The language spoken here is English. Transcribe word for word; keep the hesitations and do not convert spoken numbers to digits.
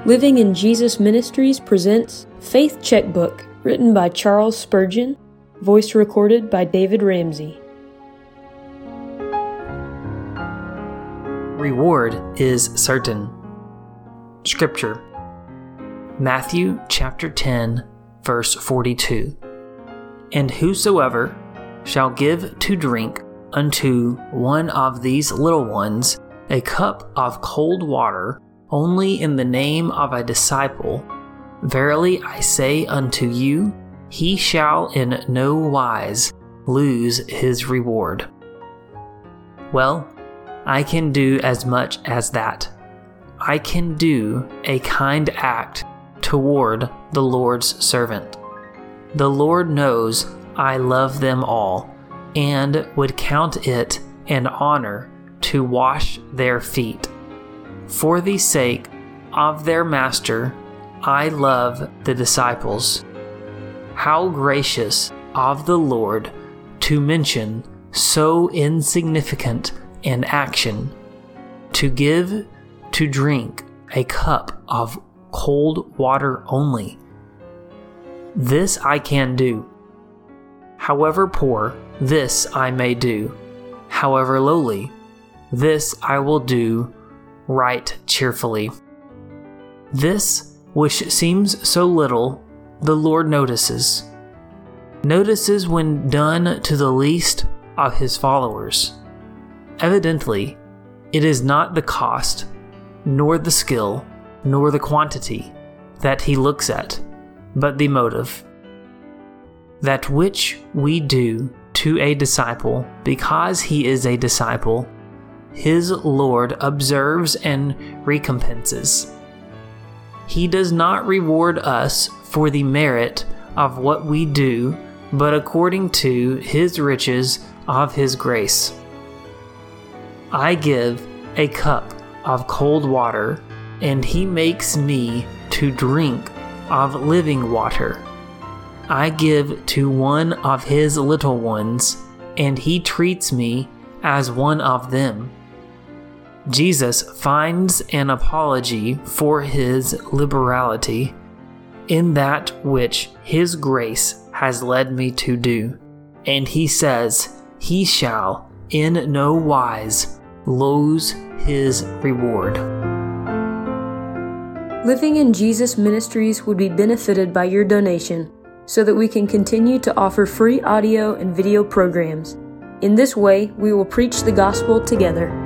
Living in Jesus Ministries presents Faith Checkbook, written by Charles Spurgeon, voice recorded by David Ramsey. Reward is certain. Scripture, Matthew chapter ten, verse forty-two. And whosoever shall give to drink unto one of these little ones a cup of cold water only in the name of a disciple, verily I say unto you, he shall in no wise lose his reward. Well, I can do as much as that. I can do a kind act toward the Lord's servant. The Lord knows I love them all, and would count it an honor to wash their feet. For the sake of their master, I love the disciples. How gracious of the Lord to mention so insignificant an action, to give to drink a cup of cold water only. This I can do. However poor, this I may do. However lowly, this I will do right cheerfully. This, which seems so little, the Lord notices. Notices when done to the least of his followers. Evidently, it is not the cost, nor the skill, nor the quantity that he looks at, but the motive. That which we do to a disciple because he is a disciple, his Lord observes and recompenses. He does not reward us for the merit of what we do, but according to his riches of his grace. I give a cup of cold water, and he makes me to drink of living water. I give to one of his little ones, and he treats me as one of them. Jesus finds an apology for his liberality in that which his grace has led me to do, and he says he shall in no wise lose his reward. Living in Jesus Ministries would be benefited by your donation so that we can continue to offer free audio and video programs. In this way, we will preach the gospel together.